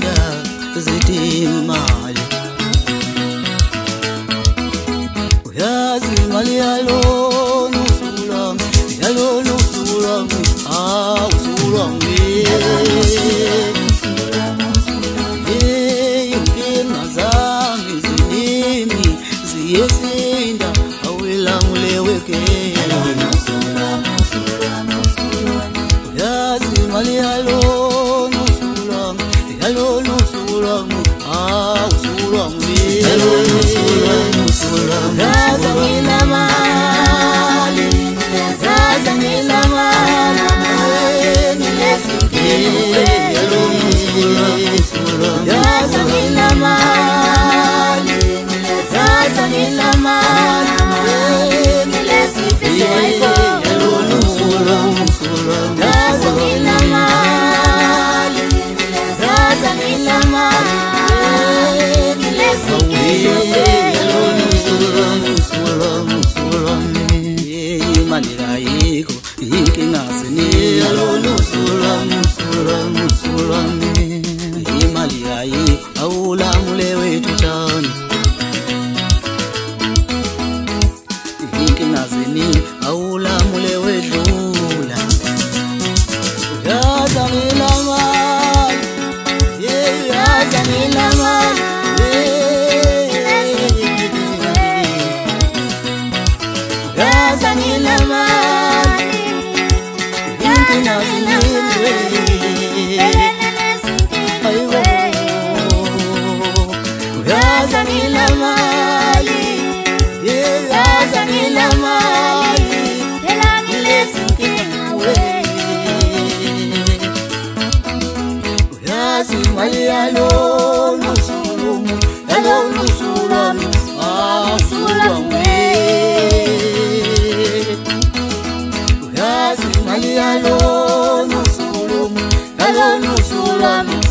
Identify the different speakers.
Speaker 1: ziyasinda zidimali uyazi imali yalona usulami yalona usulami usulami inkinga zami zidimi ziyasinda awilamuleweke uyazi imali yalona usulami yalona usulami usulami yalona usulami zaza ngilamali zaza ngilamali ngilesikile yalona usulami zaza ngilamali zaza ngilamali ngilesikile yalona usulami zaza ngilamali zaza ngilamali ngilesikile yalona usulami imali ayikho inkinga zini yalona usulami imali ayikho awulamule wethu tani inkinga zini awulamule wedlula yaza ngilamali yaza ngilamali yaza ngilamali inkinga zini yaza ngilamali yaza ngilamali uyazi imali yalona usulami yalona usulami usulami uyazi imali yalona usulami yalona usulami